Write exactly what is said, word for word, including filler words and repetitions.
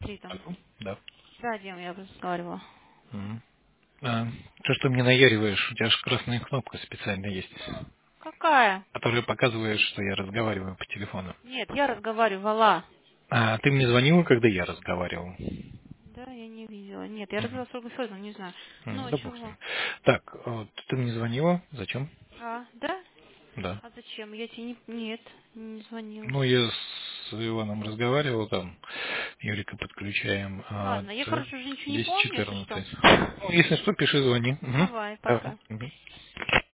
Смотри там. Да. Да, Дим, я разговаривала. Мгм. А, то, что мне наяриваешь, у тебя же красная кнопка специально есть, Какая? которая показывает, что я разговариваю по телефону. Нет, я разговаривала. А ты мне звонила, когда я разговаривал? Да, я не видела. Нет, я Мгм. разговаривала с Ольгой Федоровной, не знаю. М, Ну, Да бог с чего? ним. Так, вот ты мне звонила? Зачем? А, да? Да. А зачем? Я тебе не... Нет, не звонила. Ну, я с Иваном разговаривал, там, Юрика подключаем, а Ладно, я, ц- короче, уже ничего не десять помню, если что. четырнадцать. Ну, если что, пиши, звони. Мгм. Давай, Давай. пока. Мгм.